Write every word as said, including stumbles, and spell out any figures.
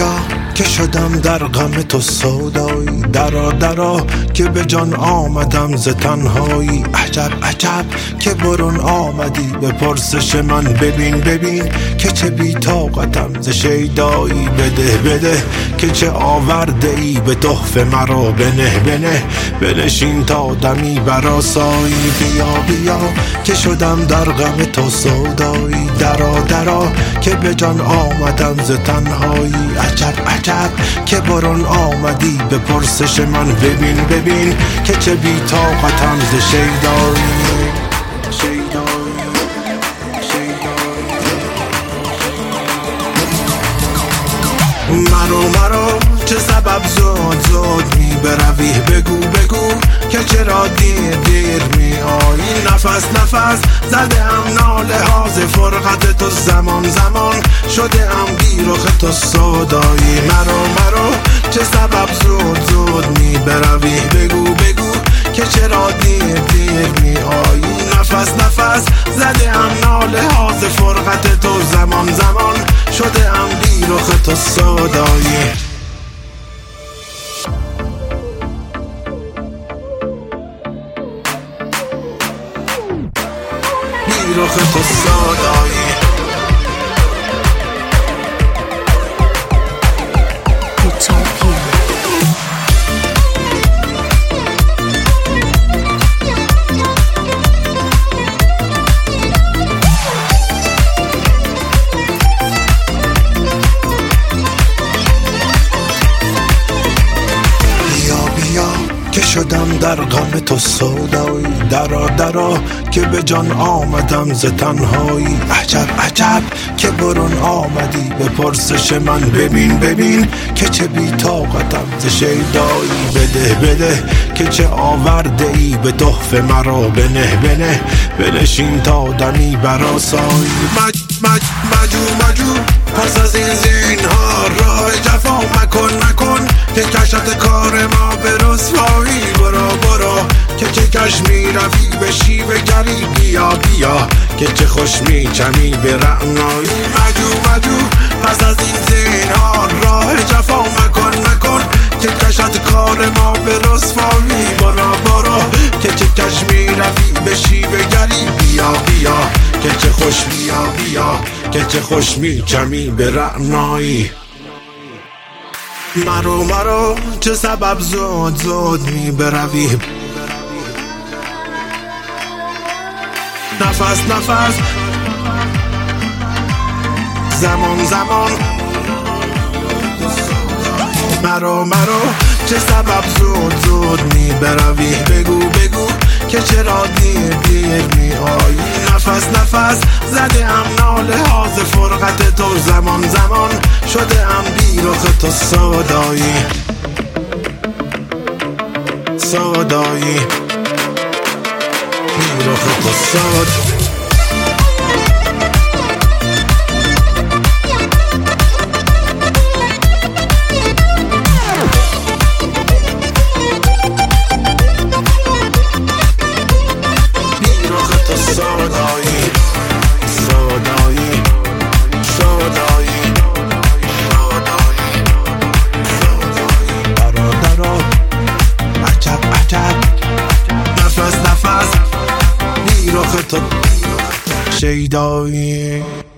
بیا که شدم در غم تو سودایی، درا درا که به جان آمدم ز تنهایی. عجب عجب که برون آمدی به پرسش من، ببین ببین که چه بی طاقتم ز شیدایی. بده بده که چه آورده ای به تحفه مرا، بنه بنه بنشین تا دمی برآسایی. بیا بیا که شدم در غم تو سودایی، درا درا که به جان آمدم ز تنهایی. عجب عجب که برون آمدی به پرسش من، ببین ببین که چه بی طاقتم ز شیدایی. مرو مرو چه سبب زود زود می بروی، بگو بگو که چرا دیر دیر می آیی. نفس نفس زده ام ناله ها ز فرقت تو، زمان زمان شده ام بی رخ تو سودایی. مرو مرو چه سبب زود زود می بروی، بگو بگو که چرا دیر دیر می آیی. نفس نفس زده ام ناله ها ز فرقت تو، زمان زمان شده ام بی رخ تو سودایی. بی رخ تو سودایی. که شدم در غم تو سودایی، درا درا که به جان آمدم ز تنهایی. عجب عجب که برون آمدی به پرسش من، ببین ببین که چه بی طاقتم ز شیدایی. بده بده که چه آورده ای به تحفه مرا، بنه بنه بنشین تا دمی برآسایی. مج مج مجو مجو پس از این زینهار راه جفا مکن مکن که کشت کار ما به رسوایی. برو برو که چه کش می روی به شیوه گری، بیا بیا که چه خوش می چمی به رعنایی. مجو مجو پس از این زینهار راه جفا مکن مکن که کشت کار ما به رسوایی. برو برو که چه کش می روی به شیوه گری، بیا بیا که چه خوش بیا بیا که چه خوش می چمی به رعنایی. مرو مرو چه سبب زود زود می بروی، نفس نفس زمان زمان. مرو مرو چه سبب زود زود می بروی، بگو بگو که چرا دیر دیر می آیی. نفس نفس زده ام ناله ها ز فرقت تو، زمان زمان شده ام بی رخ تو سودایی. سودایی بی رخ تو سودایی. نفس نفس بی رخ تو شیدایی.